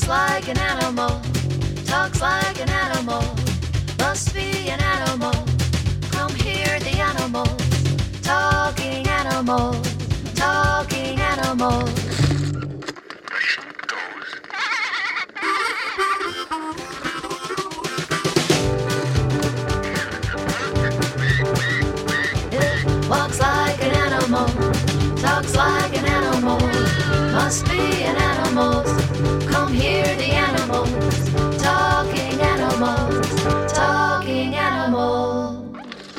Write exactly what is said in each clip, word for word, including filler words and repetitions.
Walks like an animal, talks like an animal, must be an animal. Come hear the animals, talking animals, talking animals. It walks like an animal, talks like an animal, must be an animal. Come hear the animals, talking animals, talking animals.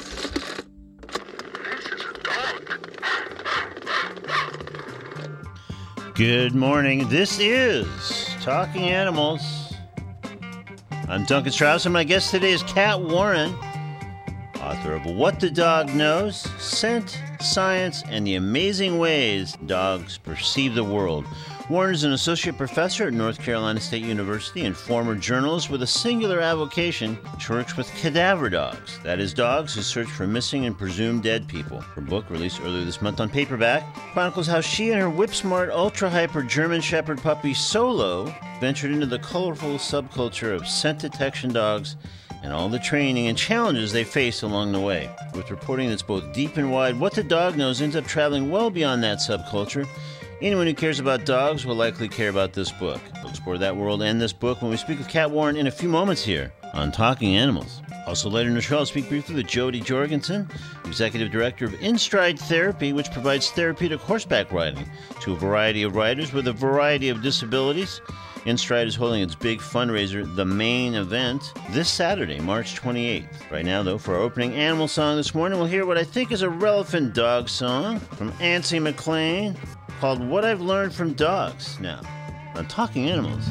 Good morning. This is Talking Animals. I'm Duncan Strauss, and my guest today is Kat Warren, author of What the Dog Knows, Scent, Science, and the Amazing Ways Dogs Perceive the World. Warren is an associate professor at North Carolina State University and former journalist with a singular avocation. She works with cadaver dogs, that is, dogs who search for missing and presumed dead people. Her book, released earlier this month on paperback, chronicles how she and her whip-smart, ultra-hyper German Shepherd puppy Solo ventured into the colorful subculture of scent detection dogs and all the training and challenges they faced along the way. With reporting that's both deep and wide, What the Dog Knows ends up traveling well beyond that subculture. Anyone who cares about dogs will likely care about this book. We'll explore that world and this book when we speak with Kat Warren in a few moments here on Talking Animals. Also later in the show, I'll speak briefly with Jody Jorgensen, Executive Director of InStride Therapy, which provides therapeutic horseback riding to a variety of riders with a variety of disabilities. InStride is holding its big fundraiser, The Main Event, this Saturday, March twenty-eighth. Right now, though, for our opening animal song this morning, we'll hear what I think is a relevant dog song from Antsy McLean called What I've Learned from Dogs. Now, on Talking Animals.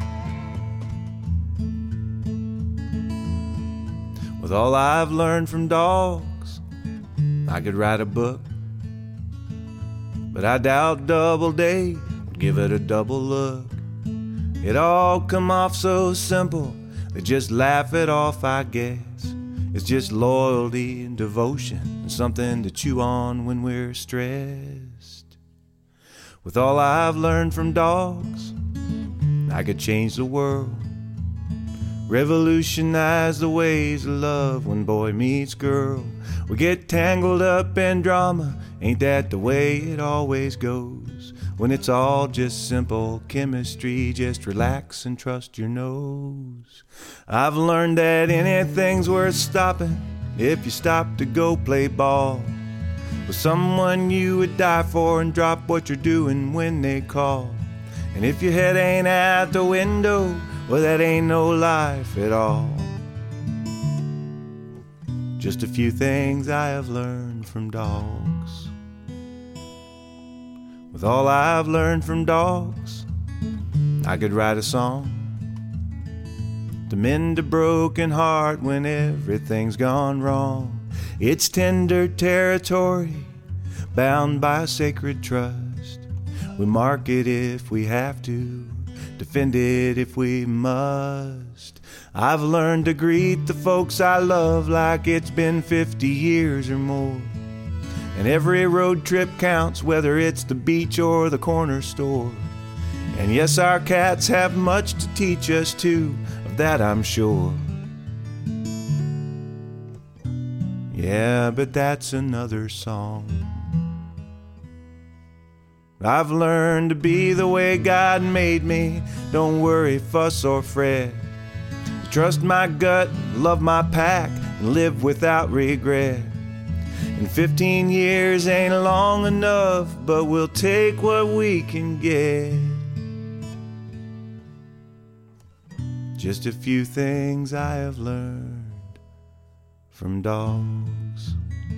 With all I've learned from dogs, I could write a book, but I doubt Doubleday would give it a double look. It all come off so simple, they just laugh it off, I guess. It's just loyalty and devotion, and something to chew on when we're stressed. With all I've learned from dogs, I could change the world, revolutionize the ways of love when boy meets girl. We get tangled up in drama, ain't that the way it always goes? When it's all just simple chemistry, just relax and trust your nose. I've learned that anything's worth stopping if you stop to go play ball with someone you would die for and drop what you're doing when they call. And if your head ain't out the window, well, that ain't no life at all. Just a few things I have learned from dogs. With all I've learned from dogs, I could write a song to mend a broken heart when everything's gone wrong. It's tender territory, bound by sacred trust. We mark it if we have to, defend it if we must. I've learned to greet the folks I love like it's been fifty years or more. And every road trip counts, whether it's the beach or the corner store. And yes, our cats have much to teach us too, of that I'm sure. Yeah, but that's another song. I've learned to be the way God made me. Don't worry, fuss or fret. Trust my gut, love my pack, and live without regret. And fifteen years ain't long enough, but we'll take what we can get. Just a few things I have learned from dogs.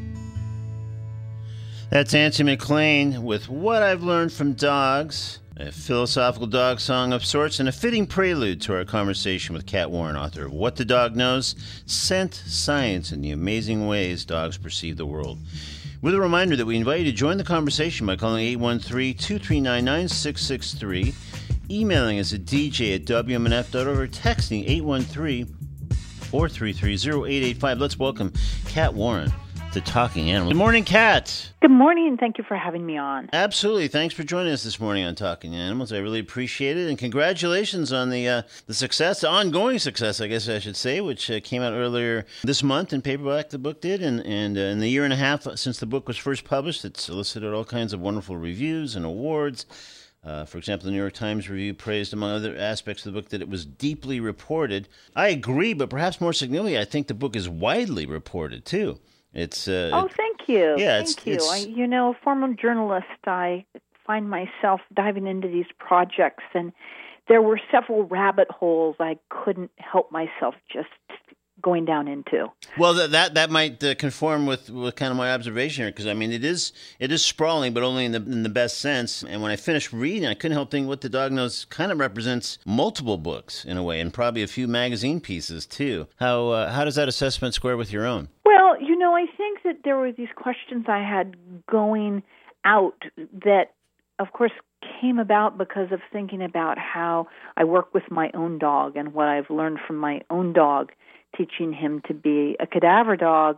That's Antsy McLean with What I've Learned from Dogs, a philosophical dog song of sorts and a fitting prelude to our conversation with Kat Warren, author of What the Dog Knows, Scent, Science, and the Amazing Ways Dogs Perceive the World. With a reminder that we invite you to join the conversation by calling eight one three, two three nine, nine six six three, emailing us at d j at w m n f dot org, or texting eight one three, four three three, zero eight eight five. Let's welcome Kat Warren to Talking Animals. Good morning, Kat. Good morning. Thank you for having me on. Absolutely. Thanks for joining us this morning on Talking Animals. I really appreciate it. And congratulations on the uh, the success, the ongoing success, I guess I should say, which uh, came out earlier this month in paperback, the book did. And, and uh, in the year and a half since the book was first published, it's elicited all kinds of wonderful reviews and awards. Uh, for example, the New York Times review praised, among other aspects of the book, that it was deeply reported. I agree, but perhaps more significantly, I think the book is widely reported, too. It's uh, Oh, it, thank you. Yeah, thank it's, you. it's, I, you know, a former journalist, I find myself diving into these projects, and there were several rabbit holes I couldn't help myself just going down into. Well, that that, that might uh, conform with, with kind of my observation here, because I mean it is it is sprawling, but only in the in the best sense. And when I finished reading, I couldn't help thinking What the Dog Knows kind of represents multiple books in a way, and probably a few magazine pieces too. How uh, how does that assessment square with your own? Well, you know, I think that there were these questions I had going out that, of course, came about because of thinking about how I work with my own dog and what I've learned from my own dog, teaching him to be a cadaver dog,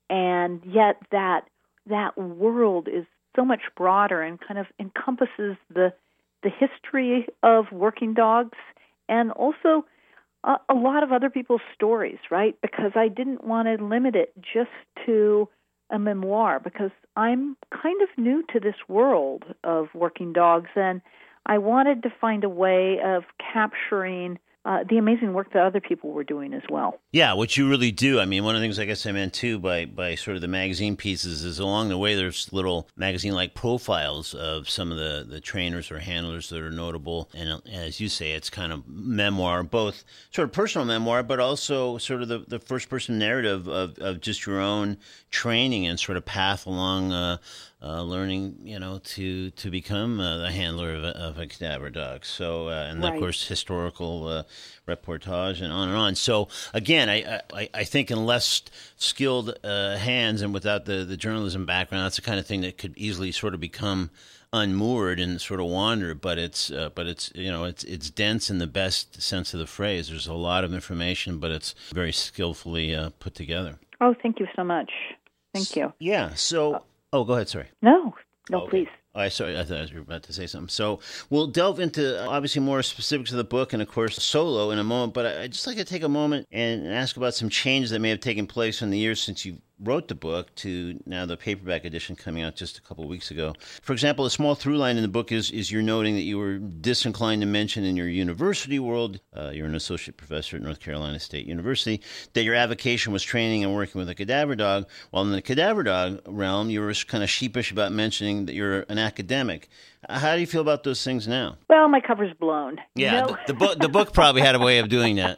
and yet that that world is so much broader and kind of encompasses the the history of working dogs and also a, a lot of other people's stories, right? Because I didn't want to limit it just to a memoir, because I'm kind of new to this world of working dogs, and I wanted to find a way of capturing Uh, the amazing work that other people were doing as well. Yeah, which you really do. I mean, one of the things I guess I meant too by, by sort of the magazine pieces is along the way there's little magazine-like profiles of some of the, the trainers or handlers that are notable. And as you say, it's kind of memoir, both sort of personal memoir, but also sort of the, the first-person narrative of, of just your own training and sort of path along uh, uh, learning, you know, to to become uh, the handler of a, of a cadaver dog. So, uh, and Right. of course, historical uh, reportage and on and on. So, again, I I, I think in less skilled uh, hands and without the, the journalism background, that's the kind of thing that could easily sort of become unmoored and sort of wander. But it's uh, but it's you know it's it's dense in the best sense of the phrase. There's a lot of information, but it's very skillfully uh, put together. Oh, thank you so much. Thank you. Yeah. So, oh, go ahead. Sorry. No, no, Okay. please. Oh, I sorry, I thought you were about to say something. So we'll delve into uh, obviously more specifics of the book and, of course, solo in a moment. But I- I'd just like to take a moment and ask about some changes that may have taken place in the years since you wrote the book to now the paperback edition coming out just a couple of weeks ago. For example, a small through line in the book is is you're noting that you were disinclined to mention in your university world, uh, you're an associate professor at North Carolina State University, that your avocation was training and working with a cadaver dog, while in the cadaver dog realm, you were kind of sheepish about mentioning that you're an academic. How do you feel about those things now? Well, my cover's blown. Yeah, No. the, the book the book probably had a way of doing that.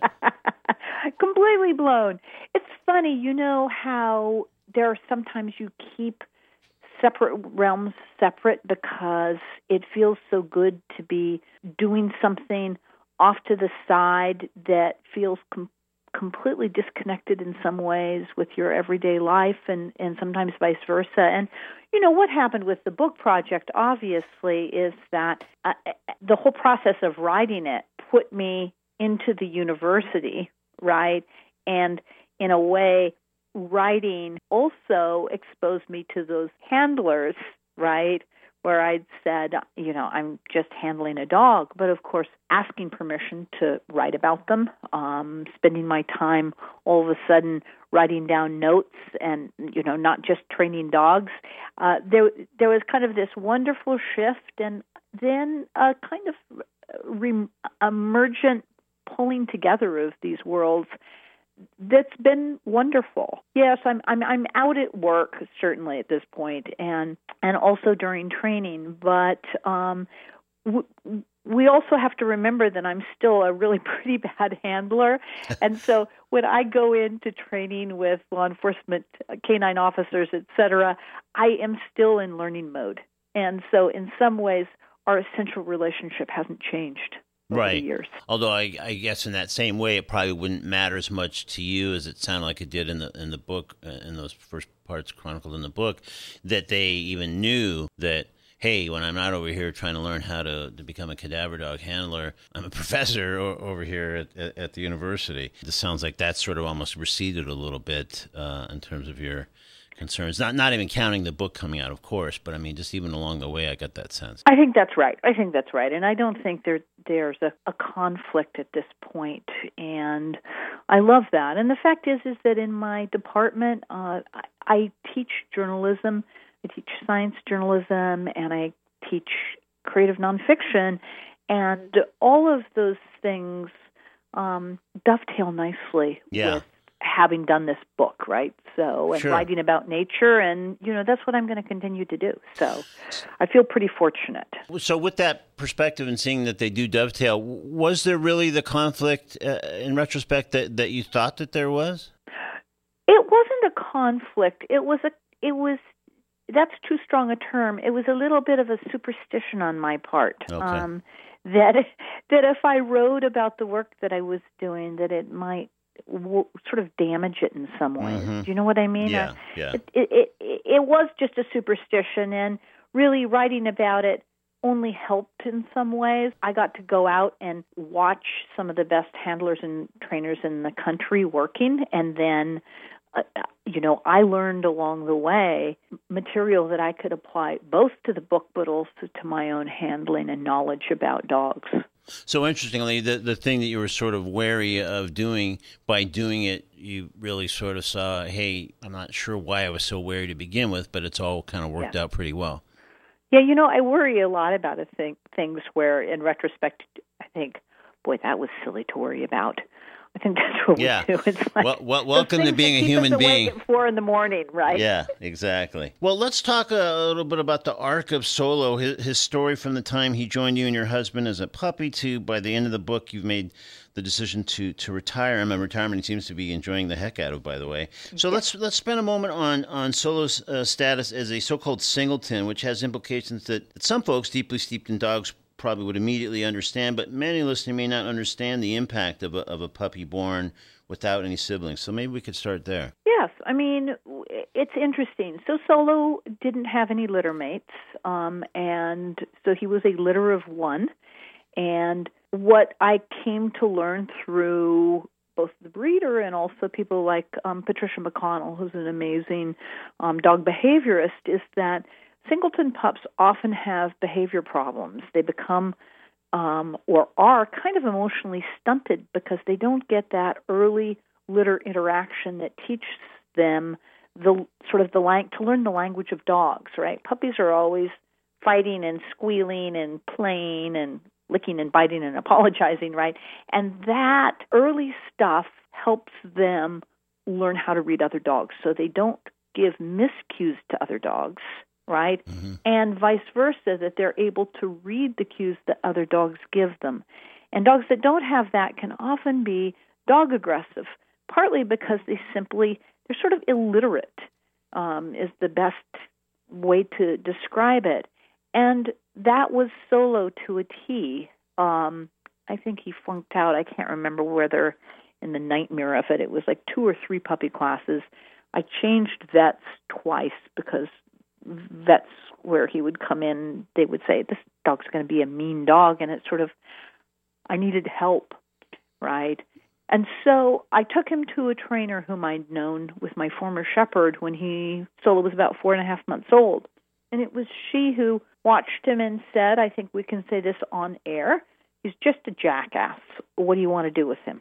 Completely blown. It's funny, you know how there are sometimes you keep separate realms separate because it feels so good to be doing something off to the side that feels com- completely disconnected in some ways with your everyday life, and, and sometimes vice versa. And, you know, what happened with the book project, obviously, is that uh, the whole process of writing it put me into the university, right? And in a way, writing also exposed me to those handlers, right? Where I'd said, you know, I'm just handling a dog, but of course, asking permission to write about them, um, spending my time all of a sudden writing down notes and, you know, not just training dogs. Uh, there, there was kind of this wonderful shift, and then a kind of re- emergent pulling together of these worlds that's been wonderful. Yes, I'm I'm I'm out at work certainly at this point, and and also during training. But um, w- we also have to remember that I'm still a really pretty bad handler, and so when I go into training with law enforcement, canine officers, et cetera, I am still in learning mode, and so in some ways, our essential relationship hasn't changed. Right. Years. Although I, I guess in that same way, it probably wouldn't matter as much to you as it sounded like it did in the in the book, uh, in those first parts chronicled in the book, that they even knew that, hey, when I'm not over here trying to learn how to, to become a cadaver dog handler, I'm a professor o- over here at, at, at the university. This sounds like that sort of almost receded a little bit uh, in terms of your concerns. Not not even counting the book coming out, of course, but I mean, just even along the way, I got that sense. I think that's right. I think that's right. And I don't think there there's a, a conflict at this point. And I love that. And the fact is, is that in my department, uh, I, I teach journalism, I teach science journalism, and I teach creative nonfiction. And all of those things um, dovetail nicely yeah. with having done this book, right? So, and sure. writing about nature, and, you know, that's what I'm going to continue to do. So I feel pretty fortunate. So with that perspective and seeing that they do dovetail, was there really the conflict uh, in retrospect that, that you thought that there was? It wasn't a conflict. It was a, it was, that's too strong a term. It was a little bit of a superstition on my part. Okay. Um, that, that if I wrote about the work that I was doing, that it might w- sort of damage it in some way. Mm-hmm. Do you know what I mean? Yeah, uh, yeah. It, it, it, it was just a superstition, and really writing about it only helped in some ways. I got to go out and watch some of the best handlers and trainers in the country working, and then, uh, you know, I learned along the way material that I could apply both to the book but also to my own handling and knowledge about dogs. So interestingly, the the thing that you were sort of wary of doing, by doing it, you really sort of saw, hey, I'm not sure why I was so wary to begin with, but it's all kind of worked Yeah. out pretty well. Yeah, you know, I worry a lot about a thing, things where, in retrospect, I think, boy, that was silly to worry about. I think that's what Yeah. we do. It's like Well, well those welcome to things being that a keep human us awake being. at four in the morning, right? Yeah, exactly. Well, let's talk a little bit about the arc of Solo, his, his story from the time he joined you and your husband as a puppy to by the end of the book, you've made the decision to to retire him, a retirement he seems to be enjoying the heck out of, by the way. So yeah. let's let's spend a moment on, on Solo's uh, status as a so-called singleton, which has implications that some folks deeply steeped in dogs probably would immediately understand, but many listeners may not understand the impact of a, of a puppy born without any siblings. So maybe we could start there. Yes, I mean, it's interesting. So Solo didn't have any litter mates, um, and so he was a litter of one. And what I came to learn through both the breeder and also people like um, Patricia McConnell, who's an amazing um, dog behaviorist, is that singleton pups often have behavior problems. They become um, or are kind of emotionally stunted because they don't get that early litter interaction that teaches them the sort of the lang- to learn the language of dogs, right? Puppies are always fighting and squealing and playing and licking and biting and apologizing, right? And that early stuff helps them learn how to read other dogs so they don't give miscues to other dogs, right? Mm-hmm. And vice versa, that they're able to read the cues that other dogs give them. And dogs that don't have that can often be dog aggressive, partly because they simply, they're sort of illiterate, um, is the best way to describe it. And that was Solo to a T. Um, I think he flunked out. I can't remember whether in the nightmare of it, it was like two or three puppy classes. I changed vets twice because vets where he would come in, they would say, this dog's going to be a mean dog. And it's sort of, I needed help, right? And so I took him to a trainer whom I'd known with my former shepherd when he, Solo was about four and a half months old. And it was she who watched him and said, I think we can say this on air, he's just a jackass. What do you want to do with him?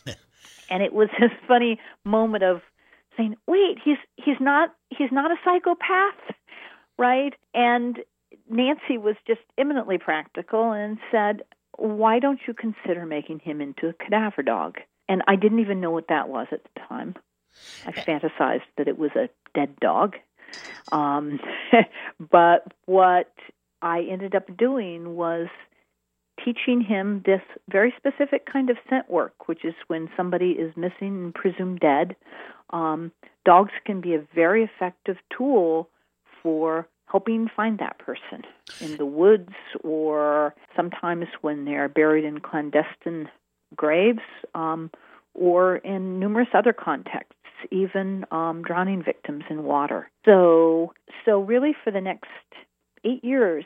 And it was this funny moment of saying, wait, he's he's not he's not a psychopath, right? And Nancy was just eminently practical and said, why don't you consider making him into a cadaver dog? And I didn't even know what that was at the time. I fantasized that it was a dead dog. Um, but what I ended up doing was teaching him this very specific kind of scent work, which is when somebody is missing and presumed dead. Um, dogs can be a very effective tool for helping find that person in the woods or sometimes when they're buried in clandestine graves um, or in numerous other contexts, even um, drowning victims in water. So, so really for the next eight years,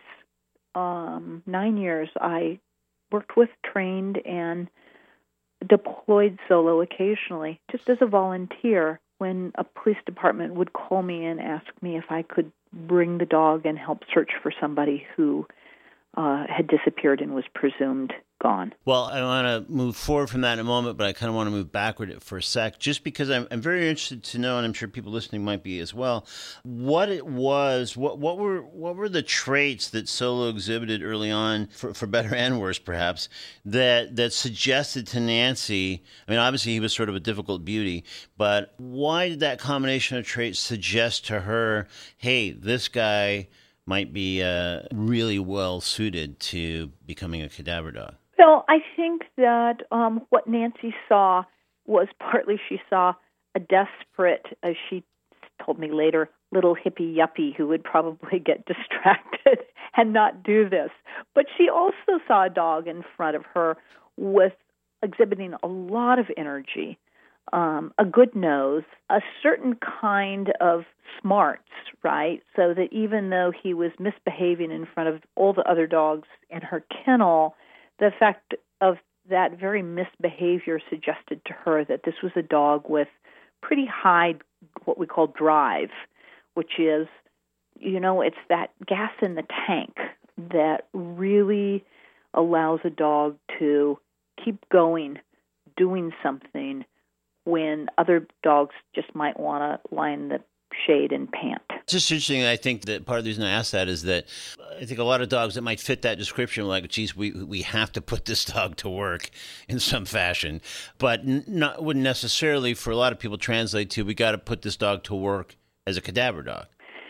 um, nine years, I worked with, trained, and deployed Solo occasionally, just as a volunteer when a police department would call me and ask me if I could bring the dog and help search for somebody who uh, had disappeared and was presumed gone. Well, I want to move forward from that in a moment, but I kind of want to move backward for a sec, just because I'm, I'm very interested to know, and I'm sure people listening might be as well, what it was, what what were what were the traits that Solo exhibited early on, for, for better and worse perhaps, that that suggested to Nancy, I mean, obviously he was sort of a difficult beauty, but why did that combination of traits suggest to her, hey, this guy might be uh, really well suited to becoming a cadaver dog? Well, I think that um, what Nancy saw was partly she saw a desperate, as she told me later, little hippie yuppie who would probably get distracted and not do this. But she also saw a dog in front of her with exhibiting a lot of energy, um, a good nose, a certain kind of smarts, right? So that even though he was misbehaving in front of all the other dogs in her kennel, the fact of that very misbehavior suggested to her that this was a dog with pretty high, what we call drive, which is, you know, it's that gas in the tank that really allows a dog to keep going, doing something when other dogs just might want to lie in the shade and pant. It's just interesting. I think that part of the reason I asked that is that I think a lot of dogs that might fit that description are like, geez, we we have to put this dog to work in some fashion, but not wouldn't necessarily for a lot of people translate to we got to put this dog to work as a cadaver dog.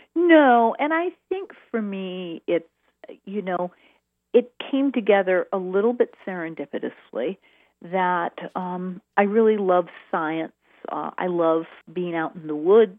No, and I think for me, it's, you know, it came together a little bit serendipitously that um, I really love science. Uh, I love being out in the woods.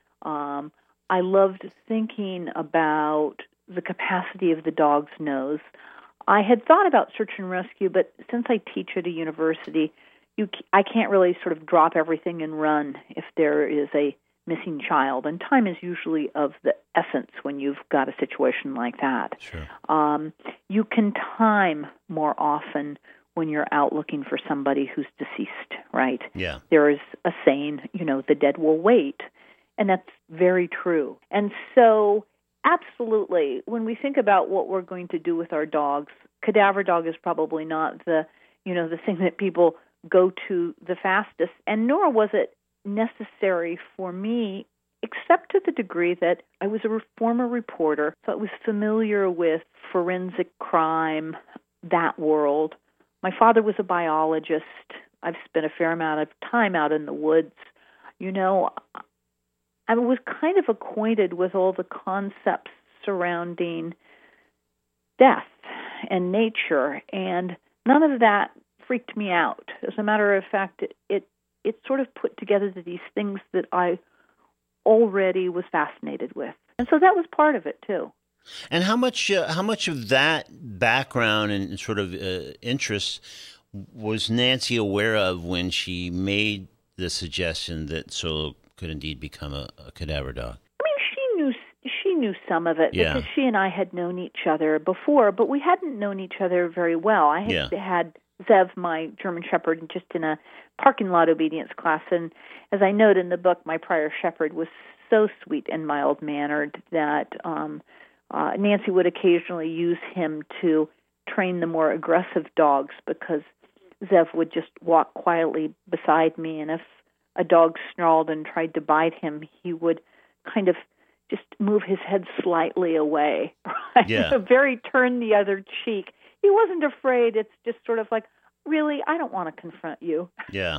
Um, I loved thinking about the capacity of the dog's nose. I had thought about search and rescue, but since I teach at a university, you, I can't really sort of drop everything and run if there is a missing child. And time is usually of the essence when you've got a situation like that. Sure. Um, you can time more often when you're out looking for somebody who's deceased, right? Yeah. There is a saying, you know, the dead will wait. And that's very true. And so, absolutely, when we think about what we're going to do with our dogs, cadaver dog is probably not the, you know, the thing that people go to the fastest, and nor was it necessary for me, except to the degree that I was a former reporter, so I was familiar with forensic crime, that world. My father was a biologist. I've spent a fair amount of time out in the woods. You know, I was kind of acquainted with all the concepts surrounding death and nature, and none of that freaked me out. As a matter of fact, it it, it sort of put together these things that I already was fascinated with. And so that was part of it, too. And how much uh, how much of that background and sort of uh, interest was Nancy aware of when she made the suggestion that Solo could indeed become a, a cadaver dog? I mean, she knew she knew some of it Yeah. because she and I had known each other before, but we hadn't known each other very well. I had Yeah. had Zev, my German Shepherd, just in a parking lot obedience class, and as I note in the book, my prior Shepherd was so sweet and mild-mannered that um, uh, Nancy would occasionally use him to train the more aggressive dogs because Zev would just walk quietly beside me, and if a dog snarled and tried to bite him, he would kind of just move his head slightly away, right? Yeah. Very turn the other cheek. He wasn't afraid. It's just sort of like, really, I don't want to confront you. Yeah.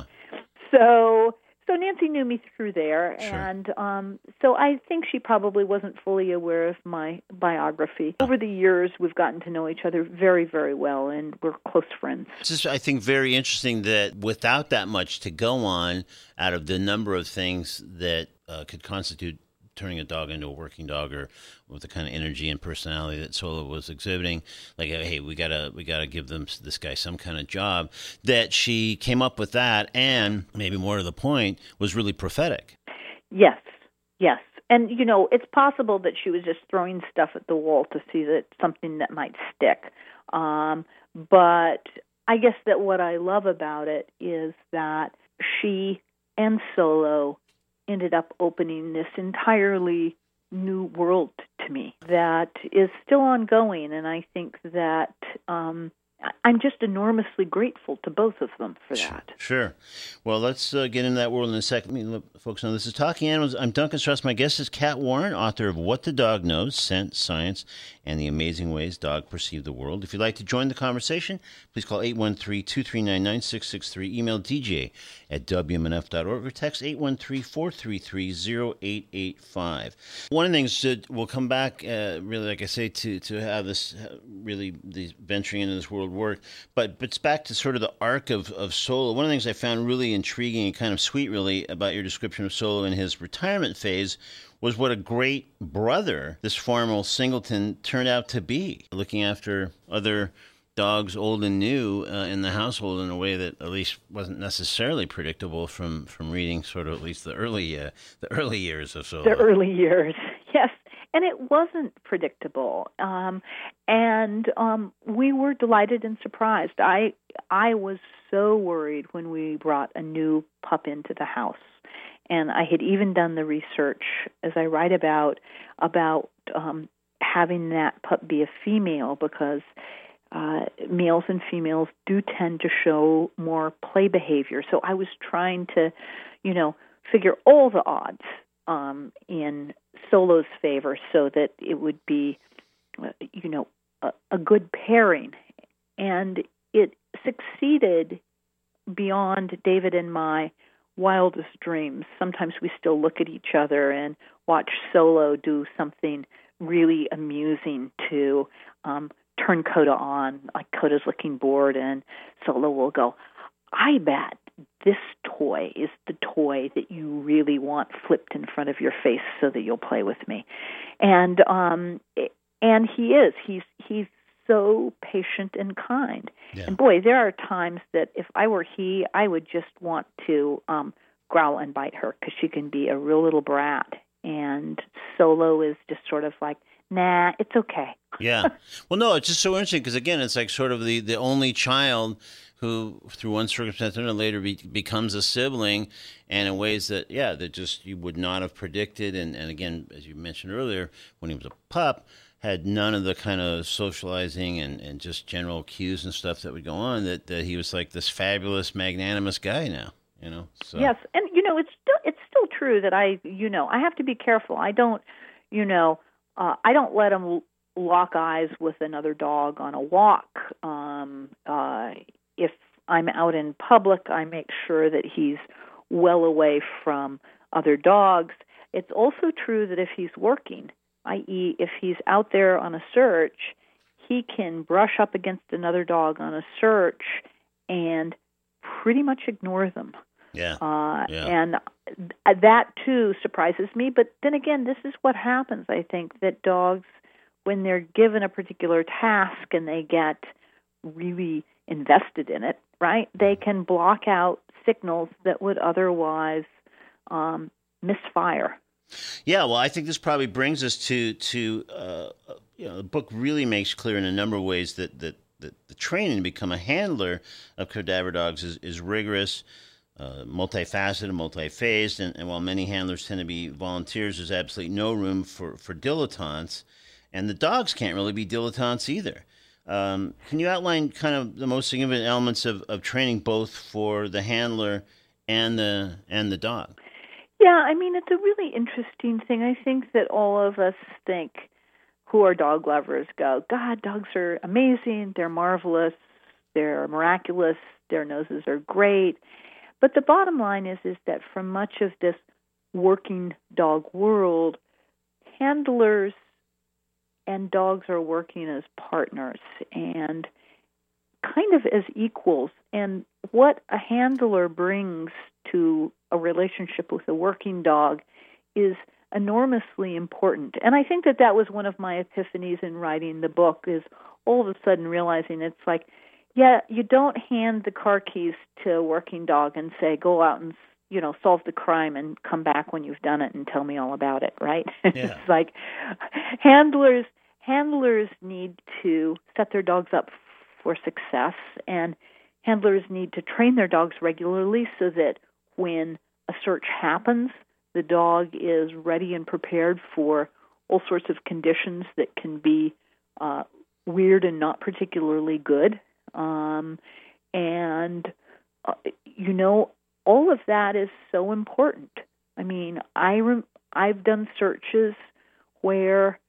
So so Nancy knew me through there, Sure. and um, so I think she probably wasn't fully aware of my biography. Over the years, we've gotten to know each other very, very well, and we're close friends. It's just, I think, very interesting that without that much to go on, out of the number of things that uh, could constitute turning a dog into a working dog, or with the kind of energy and personality that Solo was exhibiting, like, hey, we gotta we gotta give them this guy some kind of job, that she came up with that, and maybe more to the point, was really prophetic. Yes, yes. And, you know, it's possible that she was just throwing stuff at the wall to see that something that might stick. Um, but I guess that what I love about it is that she and Solo ended up opening this entirely new world to me that is still ongoing, and I think that um, I'm just enormously grateful to both of them for that. Sure. Well, let's uh, get into that world in a second. I mean, look, folks know this is Talking Animals. I'm Duncan Strauss. My guest is Cat Warren, author of What the Dog Knows, Scent, Science, and the Amazing Ways Dogs Perceive the World. If you'd like to join the conversation, please call eight one three, two three nine, nine six six three, email d j at w m n f dot org, or text eight one three, four three three, zero eight eight five. One of the things that we'll come back, uh, really, like I say, to, to have this, uh, really, the venturing into this world work, but, but it's back to sort of the arc of, of Solo. One of the things I found really intriguing and kind of sweet, really, about your description of Solo in his retirement phase was what a great brother this formal Singleton turned out to be, looking after other dogs, old and new, uh, in the household in a way that at least wasn't necessarily predictable from, from reading sort of at least the early uh, the early years of Solo. The early years, yes. And it wasn't predictable. Um, and um, we were delighted and surprised. I I was so worried when we brought a new pup into the house. And I had even done the research, as I write about, about um, having that pup be a female, because uh, males and females do tend to show more play behavior. So I was trying to, you know, figure all the odds um, in Solo's favor so that it would be, uh, you know, a, a good pairing. And it succeeded beyond David and my wildest dreams. Sometimes we still look at each other and watch Solo do something really amusing to um, turn Coda on. Like Coda's looking bored, and Solo will go, I bet this toy is the toy that you really want flipped in front of your face so that you'll play with me. And um, and he is. He's he's so patient and kind. Yeah. And boy, there are times that if I were he, I would just want to um, growl and bite her, because she can be a real little brat. And Solo is just sort of like, nah, it's okay. Yeah. Well, no, it's just so interesting because, again, it's like sort of the, the only child who, through one circumstance or another, later be, becomes a sibling, and in ways that, yeah, that just you would not have predicted. And, and again, as you mentioned earlier, when he was a pup, had none of the kind of socializing and, and just general cues and stuff that would go on, that, that he was like this fabulous, magnanimous guy now, you know? So. Yes, and, you know, it's still, it's still true that I, you know, I have to be careful. I don't, you know, uh, I don't let him lock eyes with another dog on a walk. Um, uh, if I'm out in public, I make sure that he's well away from other dogs. It's also true that if he's working, that is, if he's out there on a search, he can brush up against another dog on a search and pretty much ignore them. Yeah. Uh, yeah. And that, too, surprises me. But then again, this is what happens, I think, that dogs, when they're given a particular task and they get really invested in it, right, they can block out signals that would otherwise um, misfire. Yeah, well, I think this probably brings us to, to uh, you know, the book really makes clear in a number of ways that, that, that the training to become a handler of cadaver dogs is, is rigorous, uh, multifaceted, multi-phased, and, and while many handlers tend to be volunteers, there's absolutely no room for, for dilettantes, and the dogs can't really be dilettantes either. Um, can you outline kind of the most significant elements of, of training both for the handler and the and the dog? Yeah, I mean, it's a really interesting thing. I think that all of us think, who are dog lovers, go, God, dogs are amazing, they're marvelous, they're miraculous, their noses are great. But the bottom line is, is that for much of this working dog world, handlers and dogs are working as partners and kind of as equals. And what a handler brings to a relationship with a working dog is enormously important. And I think that that was one of my epiphanies in writing the book, is all of a sudden realizing it's like, yeah, you don't hand the car keys to a working dog and say, go out and, you know, solve the crime and come back when you've done it and tell me all about it, right? Yeah. It's like handlers handlers need to set their dogs up for success, and handlers need to train their dogs regularly so that when a search happens, the dog is ready and prepared for all sorts of conditions that can be uh, weird and not particularly good. Um, and, uh, you know, all of that is so important. I mean, I rem- I've done searches where,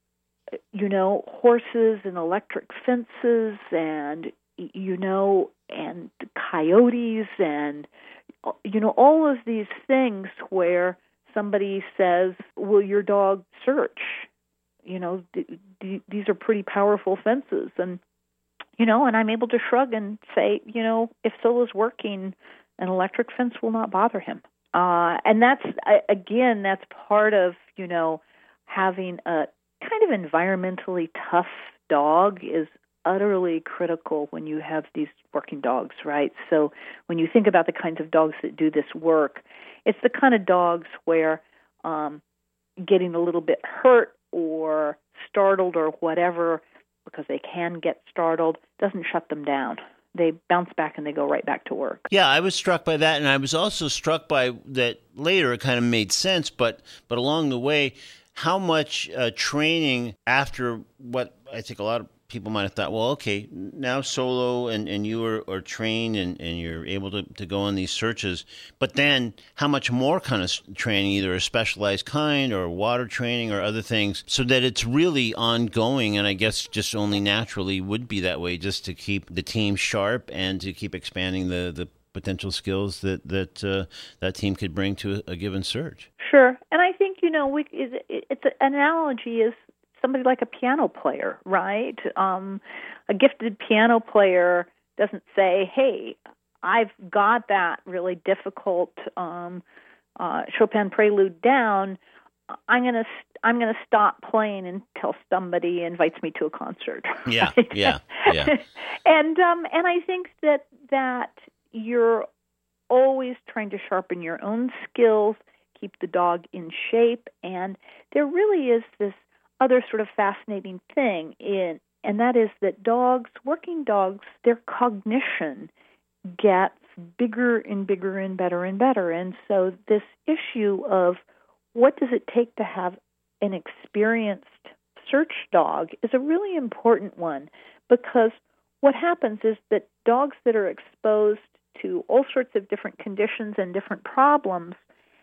you know, horses and electric fences and, you know, and coyotes and, you know, all of these things where somebody says, will your dog search? You know, d- d- these are pretty powerful fences. And, you know, and I'm able to shrug and say, you know, if Solo's working, an electric fence will not bother him. Uh, and that's, again, that's part of, you know, having a kind of environmentally tough dog is utterly critical when you have these working dogs, right? So when you think about the kinds of dogs that do this work, it's the kind of dogs where um, getting a little bit hurt or startled or whatever, because they can get startled, doesn't shut them down. They bounce back and they go right back to work. Yeah, I was struck by that, and I was also struck by that later it kind of made sense, but but along the way, how much uh, training after what I think a lot of people might have thought, well, okay, now Solo and, and you are, are trained and, and you're able to, to go on these searches, but then how much more kind of training, either a specialized kind or water training or other things, so that it's really ongoing, and I guess just only naturally would be that way, just to keep the team sharp and to keep expanding the, the potential skills that that uh, that team could bring to a, a given search. Sure, and I think, you know, we, it, it's an analogy is somebody like a piano player, right? Um, a gifted piano player doesn't say, hey, I've got that really difficult um, uh, Chopin prelude down. I'm gonna I'm gonna stop playing until somebody invites me to a concert. Yeah, right? yeah, yeah. and um, and I think that that you're always trying to sharpen your own skills, keep the dog in shape, and there really is this other sort of fascinating thing in, and that is that dogs, working dogs, their cognition gets bigger and bigger and better and better. And so this issue of what does it take to have an experienced search dog is a really important one, because what happens is that dogs that are exposed to all sorts of different conditions and different problems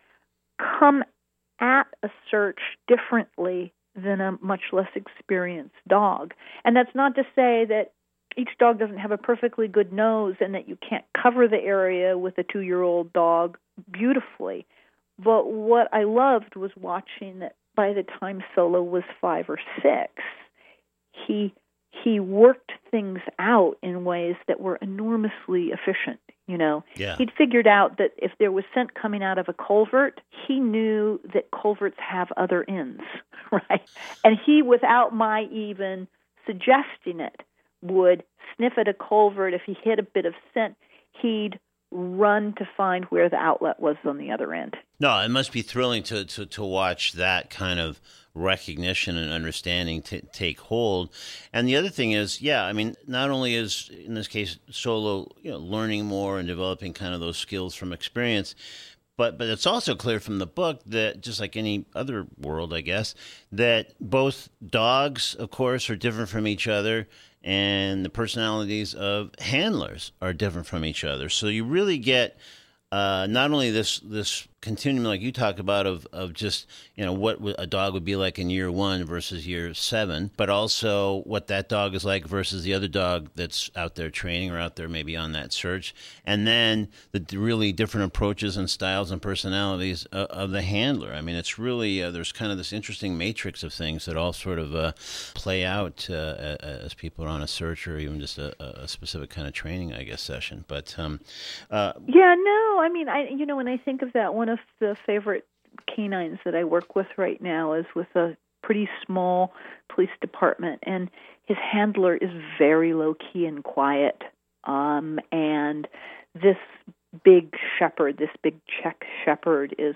come at a search differently than a much less experienced dog. And that's not to say that each dog doesn't have a perfectly good nose and that you can't cover the area with a two-year-old dog beautifully. But what I loved was watching that by the time Solo was five or six, he he worked things out in ways that were enormously efficient. You know, yeah. He'd figured out that if there was scent coming out of a culvert, he knew that culverts have other ends, right? And he, without my even suggesting it, would sniff at a culvert. If he hit a bit of scent, he'd run to find where the outlet was on the other end. No, it must be thrilling to, to, to watch that kind of recognition and understanding t- take hold. And the other thing is, yeah, I mean, not only is, in this case, Solo, you know, learning more and developing kind of those skills from experience, but but it's also clear from the book that, just like any other world, I guess, that both dogs, of course, are different from each other, and the personalities of handlers are different from each other. So you really get uh, not only this this continuum like you talk about of, of just, you know, what a dog would be like in year one versus year seven, but also what that dog is like versus the other dog that's out there training or out there maybe on that search. And then the really different approaches and styles and personalities of, of the handler. I mean, it's really, uh, there's kind of this interesting matrix of things that all sort of uh, play out uh, as people are on a search or even just a, a specific kind of training, I guess, session. But um, uh, yeah, no, I mean, I you know, when I think of that, one of the favorite canines that I work with right now is with a pretty small police department, and his handler is very low-key and quiet. Um, and this big shepherd, this big Czech shepherd, is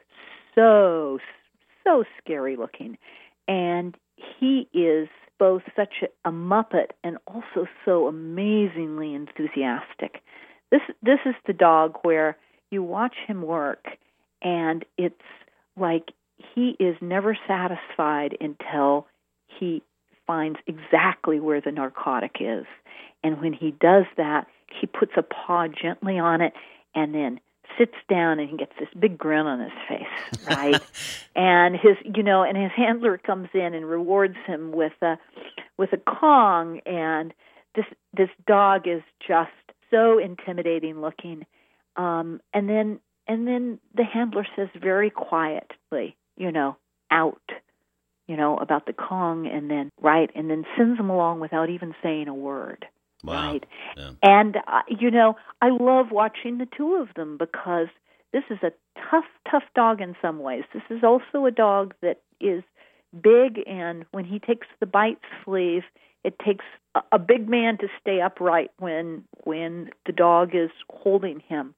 so, so scary-looking. And he is both such a, a muppet and also so amazingly enthusiastic. This this is the dog where you watch him work, and it's like he is never satisfied until he finds exactly where the narcotic is. And when he does that, he puts a paw gently on it and then sits down, and he gets this big grin on his face, right? and his, you know, and his handler comes in and rewards him with a with a Kong, and this this dog is just so intimidating looking. Um, and then and then the handler says very quietly, you know, out, you know, about the Kong, and then right, and then sends him along without even saying a word. Wow. Right. Yeah. And, uh, you know, I love watching the two of them because this is a tough, tough dog in some ways. This is also a dog that is big, and when he takes the bite sleeve, it takes a, a big man to stay upright when when the dog is holding him.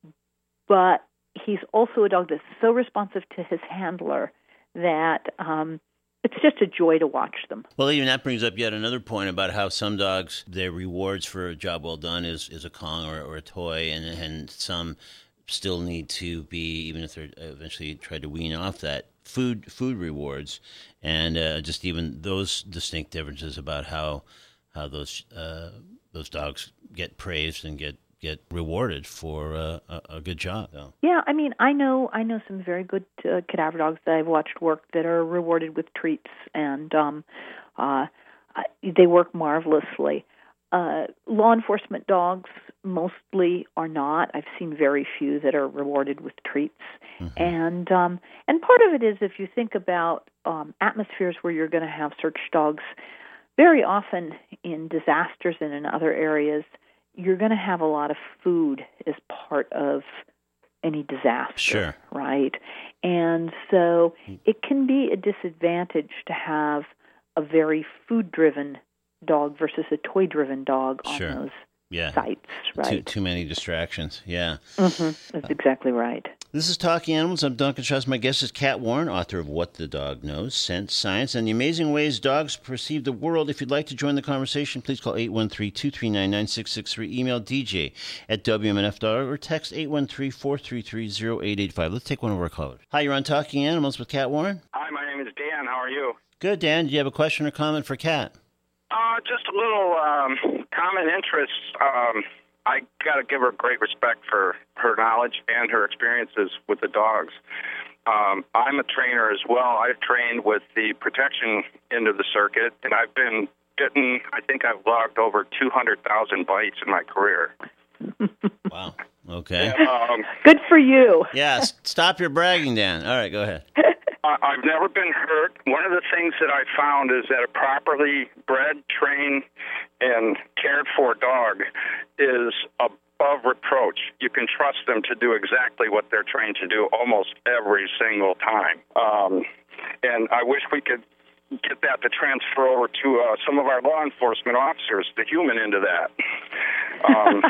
But he's also a dog that's so responsive to his handler that um, it's just a joy to watch them. Well, even that brings up yet another point about how some dogs, their rewards for a job well done is, is a Kong or, or a toy, and and some still need to be, even if they're eventually tried to wean off that, food food rewards, and uh, just even those distinct differences about how how those uh, those dogs get praised and get get rewarded for uh, a, a good job. So. Yeah, I mean, I know I know some very good uh, cadaver dogs that I've watched work that are rewarded with treats, and um, uh, they work marvelously. Uh, law enforcement dogs mostly are not. I've seen very few that are rewarded with treats, mm-hmm. and um, and part of it is if you think about um, atmospheres where you're going to have search dogs, very often in disasters and in other areas, you're going to have a lot of food as part of any disaster, sure. right? And so it can be a disadvantage to have a very food-driven dog versus a toy-driven dog on sure. those yeah. sites, right? Too, too many distractions, yeah. Mm-hmm. That's exactly right. This is Talking Animals. I'm Duncan Strauss. My guest is Cat Warren, author of What the Dog Knows, Sense, Science, and the Amazing Ways Dogs Perceive the World. If you'd like to join the conversation, please call eight one three, two three nine, nine six six three, email d j at w m n f dot org, or text eight one three, four three three, zero eight eight five. Let's take one of our callers. Hi, you're on Talking Animals with Cat Warren. Hi, my name is Dan. How are you? Good, Dan. Do you have a question or comment for Cat? Uh, just a little um, common interest. Um, I got to give her great respect for her knowledge and her experiences with the dogs. Um, I'm a trainer as well. I've trained with the protection end of the circuit, and I've been bitten. I think I've logged over two hundred thousand bites in my career. Wow. Okay. Um, Good for you. Yeah, s- stop your bragging, Dan. All right, go ahead. I've never been hurt. One of the things that I found is that a properly bred, trained, and cared for dog is above reproach. You can trust them to do exactly what they're trained to do almost every single time. Um, and I wish we could get that to transfer over to uh, some of our law enforcement officers, the human end of that. Um,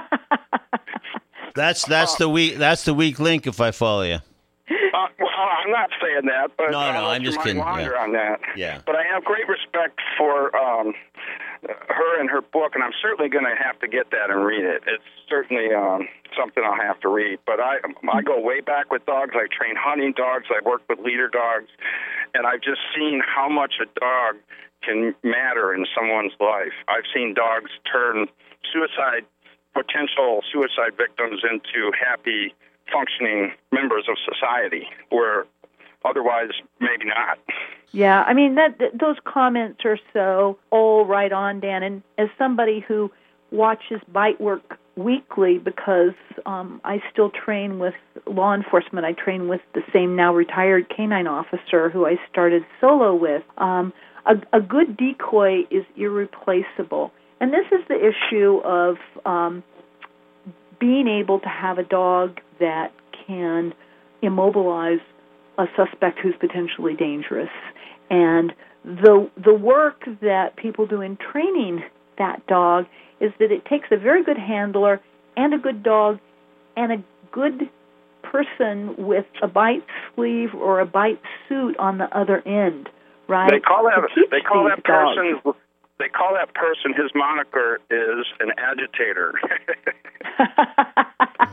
that's that's uh, the weak that's the weak link. If I follow you. Uh, well, I'm not saying that, but no, no, I'll I'm just let kidding. your mind wander Yeah. on that. Yeah. But I have great respect for um, her and her book, and I'm certainly going to have to get that and read it. It's certainly um, something I'll have to read. But I, I go way back with dogs. I train hunting dogs. I work with leader dogs, and I've just seen how much a dog can matter in someone's life. I've seen dogs turn suicide, potential suicide victims into happy, functioning members of society, where otherwise maybe not. Yeah, I mean, that, that those comments are so all right on, Dan. And as somebody who watches bite work weekly, because um, I still train with law enforcement, I train with the same now retired canine officer who I started solo with, um, a, a good decoy is irreplaceable. And this is the issue of um, being able to have a dog that can immobilize a suspect who's potentially dangerous. And the the work that people do in training that dog is that it takes a very good handler and a good dog and a good person with a bite sleeve or a bite suit on the other end, right? They call that they call that person dogs. they call that person his moniker is an agitator.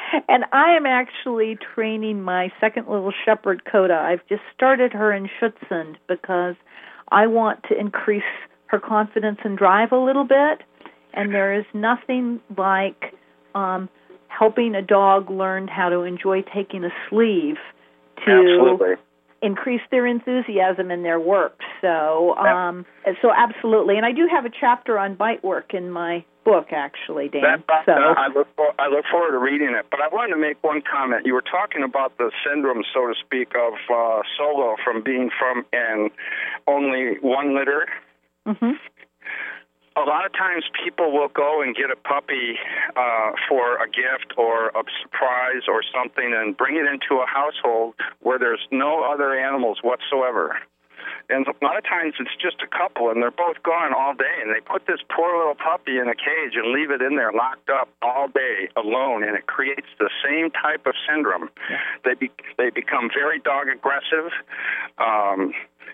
And I am actually training my second little shepherd, Coda. I've just started her in Schutzhund because I want to increase her confidence and drive a little bit. And there is nothing like um, helping a dog learn how to enjoy taking a sleeve to Absolutely. increase their enthusiasm in their work. So, um, so absolutely. And I do have a chapter on bite work in my book, actually, Dan. That, that, so I look for, I look forward to reading it. But I wanted to make one comment. You were talking about the syndrome, so to speak, of uh, Solo from being from an only one litter. Mm-hmm. A lot of times people will go and get a puppy uh, for a gift or a surprise or something and bring it into a household where there's no other animals whatsoever. And a lot of times it's just a couple, and they're both gone all day, and they put this poor little puppy in a cage and leave it in there locked up all day alone, and it creates the same type of syndrome. Yeah. They be, they become very dog aggressive, um,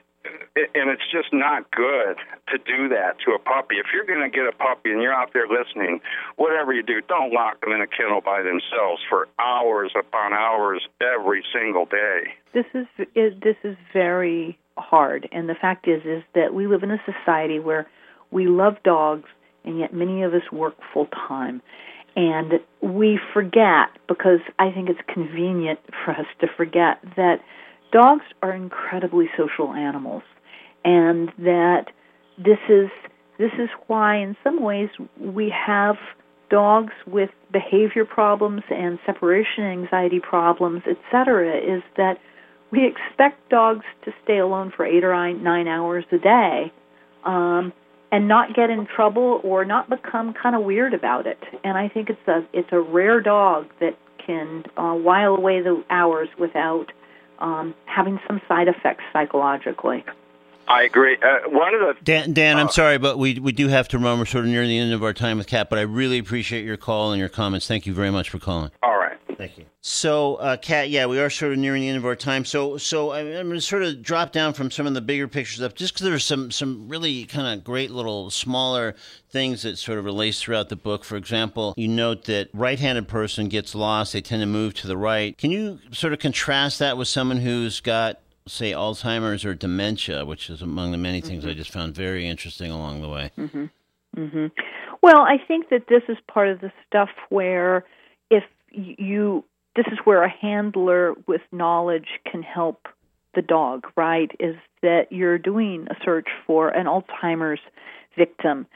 and it's just not good to do that to a puppy. If you're going to get a puppy and you're out there listening, whatever you do, don't lock them in a kennel by themselves for hours upon hours every single day. This is this is very hard, and the fact is is that we live in a society where we love dogs, and yet many of us work full time, and we forget, because I think it's convenient for us to forget, that dogs are incredibly social animals, and that this is this is why in some ways we have dogs with behavior problems and separation anxiety problems, et cetera, is that we expect dogs to stay alone for eight or nine hours a day um, and not get in trouble or not become kind of weird about it. And I think it's a it's a rare dog that can uh, while away the hours without um, having some side effects psychologically. I agree. Uh, one of the Dan, Dan, I'm uh, sorry, but we we do have to run. We're sort of near the end of our time with Kat, but I really appreciate your call and your comments. Thank you very much for calling. All right. Thank you. So, uh, Kat, yeah, we are sort of nearing the end of our time. So, so I'm going to sort of drop down from some of the bigger picture stuff, just because there's some some really kind of great little smaller things that sort of relates throughout the book. For example, you note that right-handed person gets lost; they tend to move to the right. Can you sort of contrast that with someone who's got, say, Alzheimer's or dementia, which is among the many things mm-hmm. I just found very interesting along the way? Mm-hmm. Mm-hmm. Well, I think that this is part of the stuff where if you, this is where a handler with knowledge can help the dog, right, is that you're doing a search for an Alzheimer's victim.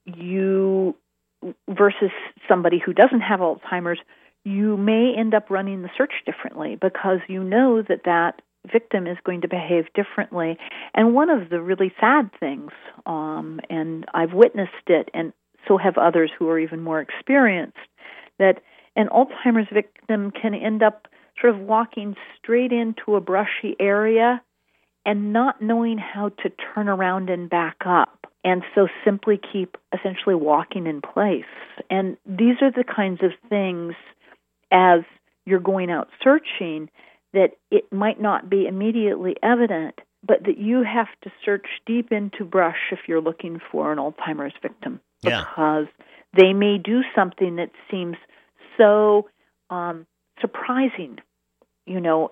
You, versus somebody who doesn't have Alzheimer's, you may end up running the search differently because you know that that victim is going to behave differently. And one of the really sad things, um, and I've witnessed it, and so have others who are even more experienced, that an Alzheimer's victim can end up sort of walking straight into a brushy area and not knowing how to turn around and back up, and so simply keep essentially walking in place. And these are the kinds of things, as you're going out searching, that it might not be immediately evident, but that you have to search deep into brush if you're looking for an Alzheimer's victim. Yeah. Because they may do something that seems so um, surprising, you know,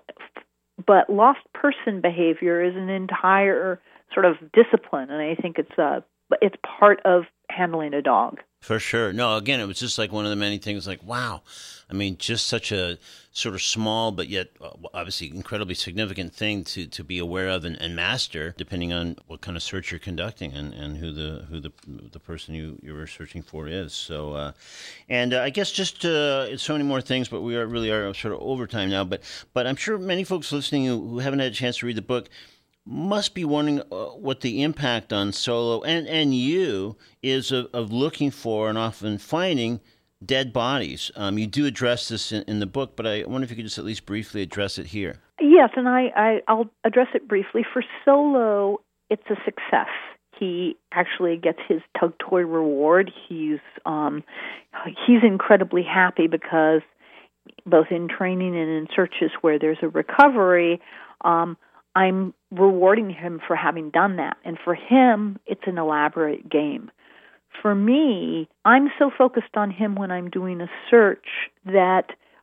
but lost person behavior is an entire sort of discipline, and I think it's a, it's part of handling a dog. For sure. No, again, it was just like one of the many things like, wow. I mean, just such a sort of small but yet obviously incredibly significant thing to, to be aware of and, and master, depending on what kind of search you're conducting and, and who the who the the person you, you were searching for is. So, uh, and uh, I guess just uh, it's so many more things, but we are really are sort of over time now. But but I'm sure many folks listening who, who haven't had a chance to read the book must be wondering uh, what the impact on Solo and, and you is of, of looking for and often finding dead bodies. Um, you do address this in, in the book, but I wonder if you could just at least briefly address it here. Yes, and I, I, I'll address it briefly. For Solo, it's a success. He actually gets his tug toy reward. He's um, he's incredibly happy because both in training and in searches where there's a recovery, um, I'm rewarding him for having done that. And for him, it's an elaborate game. For me, I'm so focused on him when I'm doing a search that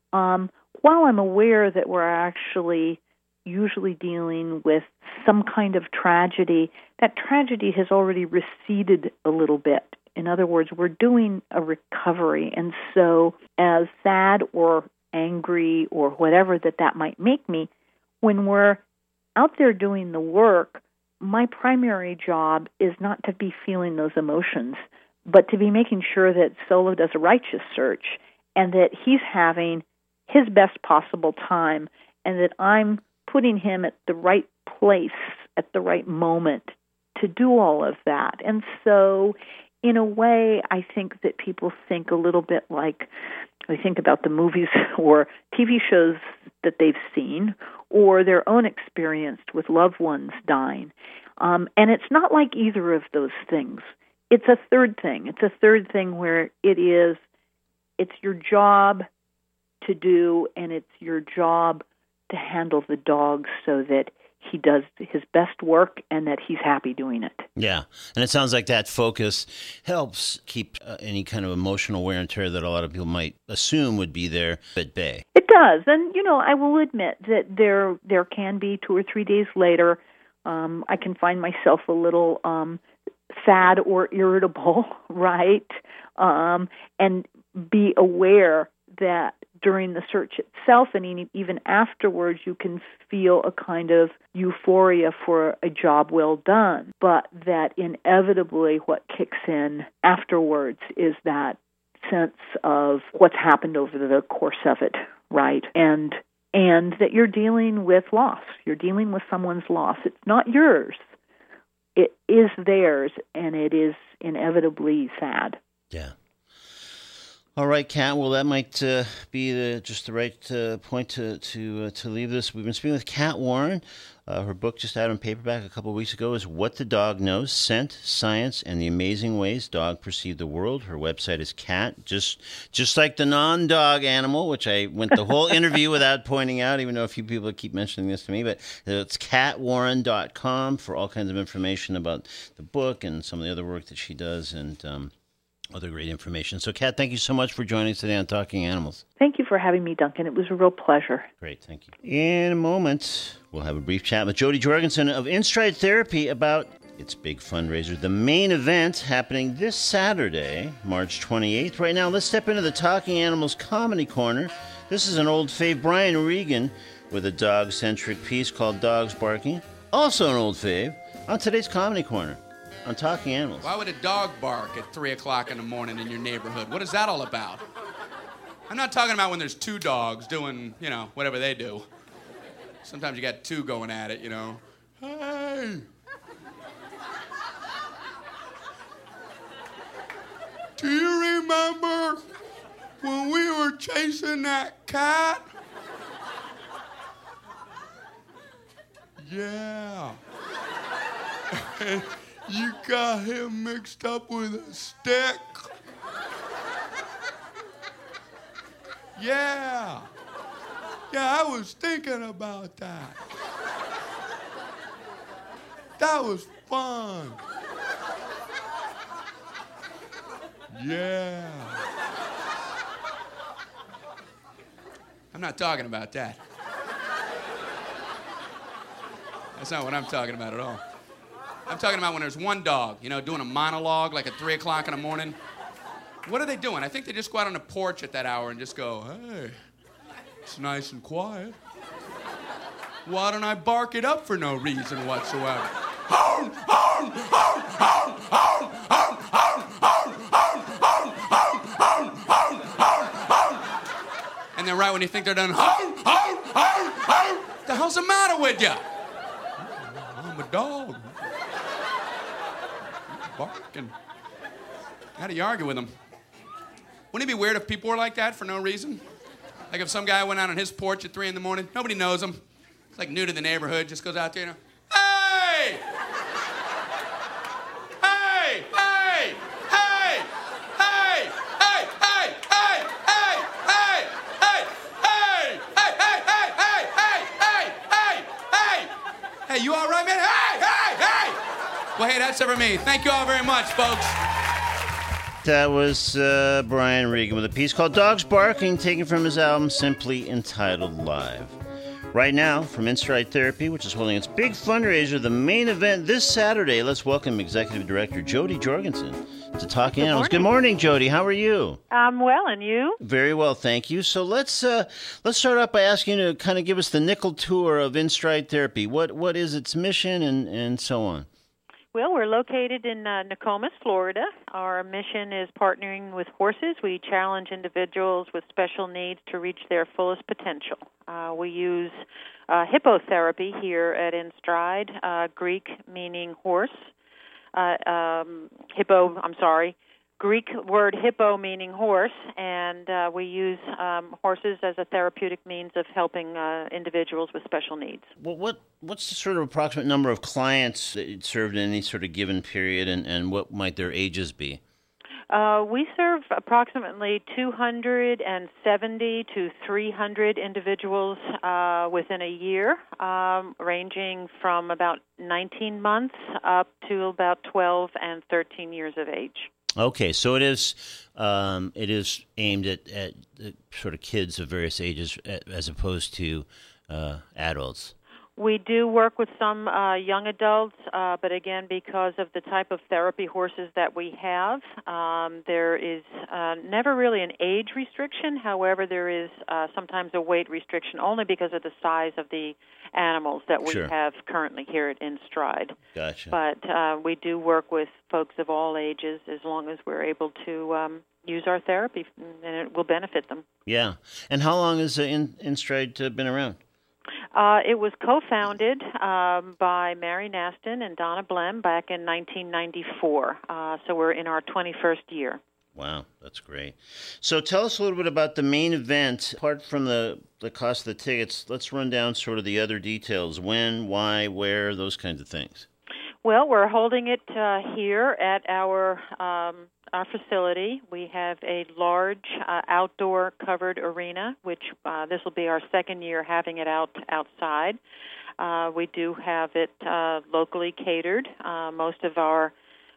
um, while I'm aware that we're actually usually dealing with some kind of tragedy, that tragedy has already receded a little bit. In other words, we're doing a recovery, and so as sad or angry or whatever that that might make me, when we're out there doing the work, my primary job is not to be feeling those emotions, but to be making sure that Solo does a righteous search and that he's having his best possible time and that I'm putting him at the right place at the right moment to do all of that. And so, in a way, I think that people think a little bit like they think about the movies or T V shows that they've seen or their own experience with loved ones dying. Um, and it's not like either of those things. It's a third thing. It's a third thing where it is, it's your job to do, and it's your job to handle the dog so that he does his best work and that he's happy doing it. Yeah, and it sounds like that focus helps keep uh, any kind of emotional wear and tear that a lot of people might assume would be there at bay. It does, and you know, I will admit that there there can be two or three days later, um, I can find myself a little um, sad or irritable, right? Um, and be aware that during the search itself and even afterwards, you can feel a kind of euphoria for a job well done, but that inevitably what kicks in afterwards is that sense of what's happened over the course of it, right? And and that you're dealing with loss. You're dealing with someone's loss. It's not yours. It is theirs, and it is inevitably sad. Yeah. All right, Kat. Well, that might uh, be the, just the right uh, point to to uh, to leave this. We've been speaking with Kat Warren. Uh, her book, just out on paperback a couple of weeks ago, is What the Dog Knows: Scent, Science, and the Amazing Ways Dogs Perceive the World. Her website is Kat, just just like the non-dog animal, which I went the whole interview without pointing out, even though a few people keep mentioning this to me. But it's kat warren dot com for all kinds of information about the book and some of the other work that she does, and um, other great information. So, Kat, thank you so much for joining us today on Talking Animals. Thank you for having me, Duncan. It was a real pleasure. Great, thank you. In a moment, we'll have a brief chat with Jody Jorgensen of InStride Therapy about its big fundraiser, the main event happening this Saturday, March twenty-eighth. Right now, let's step into the Talking Animals Comedy Corner. This is an old fave, Brian Regan, with a dog-centric piece called Dogs Barking. Also an old fave on today's Comedy Corner on Talking Animals. Why would a dog bark at three o'clock in the morning in your neighborhood? What is that all about? I'm not talking about when there's two dogs doing, you know, whatever they do. Sometimes you got two going at it, you know. Hey! Do you remember when we were chasing that cat? Yeah. You got him mixed up with a stick? Yeah. Yeah, I was thinking about that. That was fun. Yeah. I'm not talking about that. That's not what I'm talking about at all. I'm talking about when there's one dog, you know, doing a monologue like at three o'clock in the morning. What are they doing? I think they just go out on the porch at that hour and just go, hey, it's nice and quiet. Why don't I bark it up for no reason whatsoever? Hound, hound, hound, hound, hound, hound, hound, hound, hound, hound, hound, hound, hound, hound. And then right when you think they're done, hound, hound, hound, hound. What the hell's the matter with you? I'm a dog. Barking. How do you argue with them? Wouldn't it be weird if people were like that for no reason? Like if some guy went out on his porch at three in the morning, nobody knows him. It's like new to the neighborhood, just goes out there, you know, hey! Hey! Hey! Hey! Hey! Hey! Hey! Hey! Hey! Hey! Hey! Hey! Hey! Hey! Hey! Hey! Hey! Hey! Hey! Hey, you all right, man? Hey! Hey! Hey! Well, hey, that's it for me. Thank you all very much, folks. That was uh, Brian Regan with a piece called Dogs Barking, taken from his album simply entitled Live. Right now, from InStride Therapy, which is holding its big fundraiser, the main event this Saturday, let's welcome Executive Director Jody Jorgensen to Talking Animals. Good morning, Jody. How are you? I'm well, and you? Very well, thank you. So let's uh, let's start off by asking you to kind of give us the nickel tour of InStride Therapy. What what is its mission, and, and so on? Well, we're located in uh, Nokomis, Florida. Our mission is partnering with horses. We challenge individuals with special needs to reach their fullest potential. Uh, we use uh, hippotherapy here at InStride, uh, Greek meaning horse. Uh, um, hippo, I'm sorry, Greek word hippo meaning horse, and uh, we use um, horses as a therapeutic means of helping uh, individuals with special needs. Well, what what's the sort of approximate number of clients that you'd served in any sort of given period, and, and what might their ages be? Uh, we serve approximately two hundred seventy to three hundred individuals uh, within a year, um, ranging from about nineteen months up to about twelve and thirteen years of age. Okay, so it is um, it is aimed at, at sort of kids of various ages as opposed to uh, adults. We do work with some uh, young adults, uh, but again, because of the type of therapy horses that we have, um, there is uh, never really an age restriction. However, there is uh, sometimes a weight restriction only because of the size of the animals that we Sure. have currently here at InStride. Gotcha. But uh, we do work with folks of all ages as long as we're able to um, use our therapy, and it will benefit them. Yeah. And how long has uh, In, InStride uh, been around? Uh, it was co-founded um, by Mary Naston and Donna Blem back in nineteen ninety-four. Uh, so we're in our twenty-first year. Wow, that's great. So tell us a little bit about the main event. Apart from the, the cost of the tickets, let's run down sort of the other details. When, why, where, those kinds of things. Well, we're holding it uh, here at our um, our facility. We have a large uh, outdoor covered arena, which uh, this will be our second year having it out outside. Uh, we do have it uh, locally catered. Uh, most of our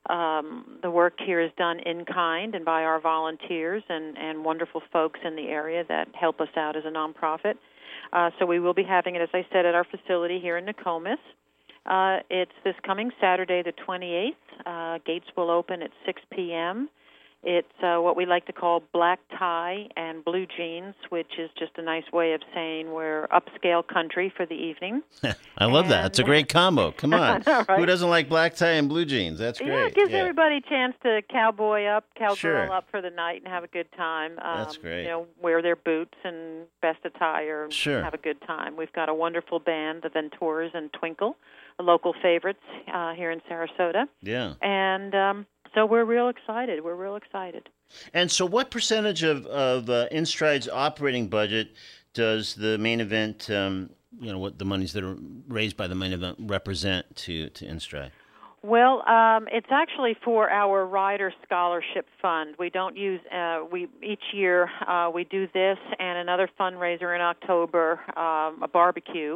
um, the work here is done in kind and by our volunteers and, and wonderful folks in the area that help us out as a nonprofit. Uh, so we will be having it, as I said, at our facility here in Nokomis. Uh, it's this coming Saturday, the twenty-eighth. Uh, gates will open at six p.m. It's uh, what we like to call black tie and blue jeans, which is just a nice way of saying we're upscale country for the evening. I love and, that. It's a great combo. Come on. know, right? Who doesn't like black tie and blue jeans? That's great. Yeah, it gives yeah. everybody a chance to cowboy up, cowgirl Sure. up for the night and have a good time. Um, That's great. You know, wear their boots and best attire and Sure. have a good time. We've got a wonderful band, the Ventures and Twinkle, local favorites uh, here in Sarasota. Yeah. And um, so we're real excited. We're real excited. And so what percentage of, of uh, InStride's operating budget does the main event, um, you know, what the monies that are raised by the main event represent to, to InStride? Well, um, it's actually for our Rider Scholarship Fund. We don't use, uh, we each year uh, we do this and another fundraiser in October, um, a barbecue,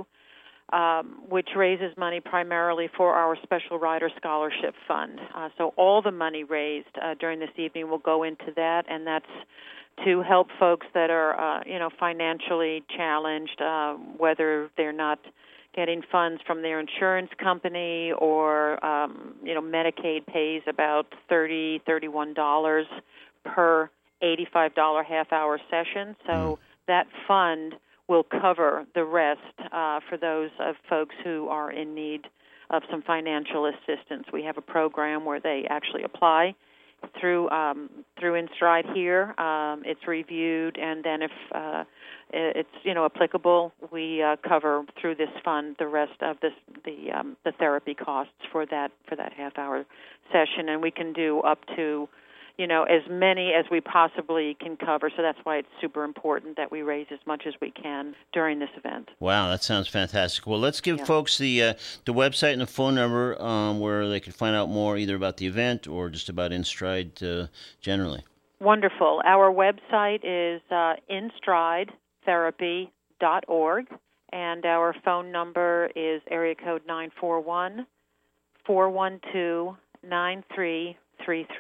um, which raises money primarily for our Special Rider Scholarship Fund. Uh, so all the money raised uh, during this evening will go into that, and that's to help folks that are, uh, you know, financially challenged, uh, whether they're not getting funds from their insurance company or, um, you know, Medicaid pays about thirty dollars, thirty-one dollars per eighty-five dollars half-hour session. So mm. that fund will cover the rest uh, for those of folks who are in need of some financial assistance. We have a program where they actually apply through um, through InStride here. Um, it's reviewed, and then if uh, it's you know applicable, we uh, cover through this fund the rest of this the um, the therapy costs for that for that half hour session, and we can do up to you know as many as we possibly can cover. So that's why it's super important that we raise as much as we can during this event. Wow, that sounds fantastic. Well, let's give Yeah. folks folks the uh, the website and the phone number um, where they can find out more either about the event or just about InStride uh, generally. Wonderful. Our website is uh, instride therapy dot org, and our phone number is area code nine four one, four one two, nine three three three.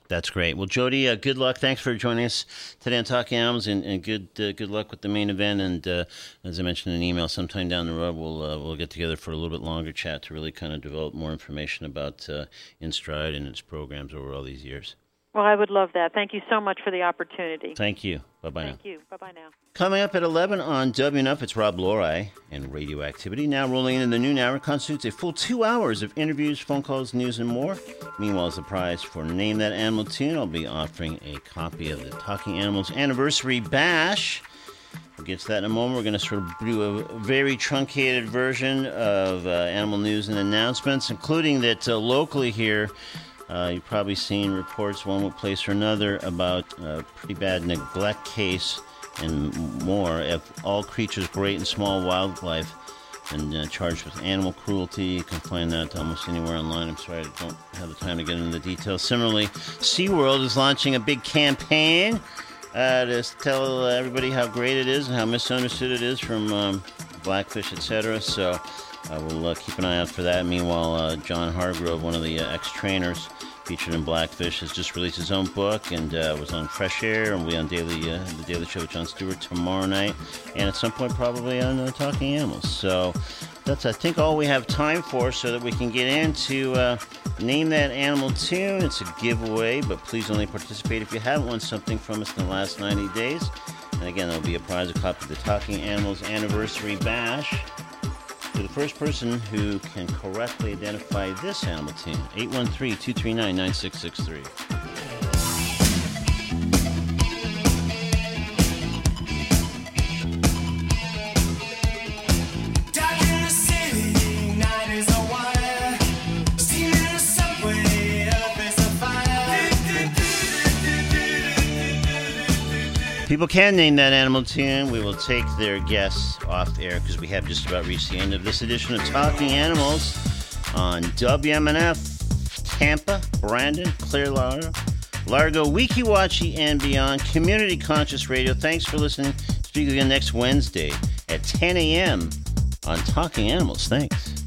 That's great. Well, Jody, uh, good luck. Thanks for joining us today on Talking Animals, and, and good uh, good luck with the main event. And uh, as I mentioned in an email, sometime down the road, we'll uh, we'll get together for a little bit longer chat to really kind of develop more information about uh, InStride and its programs over all these years. Well, I would love that. Thank you so much for the opportunity. Thank you. Bye-bye now. Thank you. Bye-bye now. Coming up at eleven on W N F, it's Rob Lorai and Radioactivity. Now rolling into the noon hour constitutes a full two hours of interviews, phone calls, news, and more. Meanwhile, as a prize for Name That Animal Tune, I'll be offering a copy of the Talking Animals Anniversary Bash. We'll get to that in a moment. We're going to sort of do a very truncated version of uh, animal news and announcements, including that uh, locally here, Uh, you've probably seen reports one place or another about a pretty bad neglect case and more of all creatures, great and small wildlife, and uh, charged with animal cruelty. You can find that almost anywhere online. I'm sorry, I don't have the time to get into the details. Similarly, SeaWorld is launching a big campaign uh, to tell everybody how great it is and how misunderstood it is from um, blackfish, et cetera. So Uh, we'll uh, keep an eye out for that. Meanwhile, uh, John Hargrove, one of the uh, ex-trainers featured in Blackfish, has just released his own book and uh, was on Fresh Air, and will be on Daily, uh, the Daily Show with Jon Stewart tomorrow night, and at some point probably on uh, Talking Animals. So that's, I think, all we have time for, so that we can get into uh, Name That Animal Tune. It's a giveaway, but please only participate if you haven't won something from us in the last ninety days. And again, there'll be a prize, a copy of the Talking Animals Anniversary Bash to the first person who can correctly identify this animal tune. eight one three, two three nine, nine six six three. People can name that animal tune. We will take their guess off the air because we have just about reached the end of this edition of Talking Animals on W M N F, Tampa, Brandon, Clearwater, Largo, Weeki Wachee, and beyond. Community Conscious Radio. Thanks for listening. Speak again next Wednesday at ten a.m. on Talking Animals. Thanks.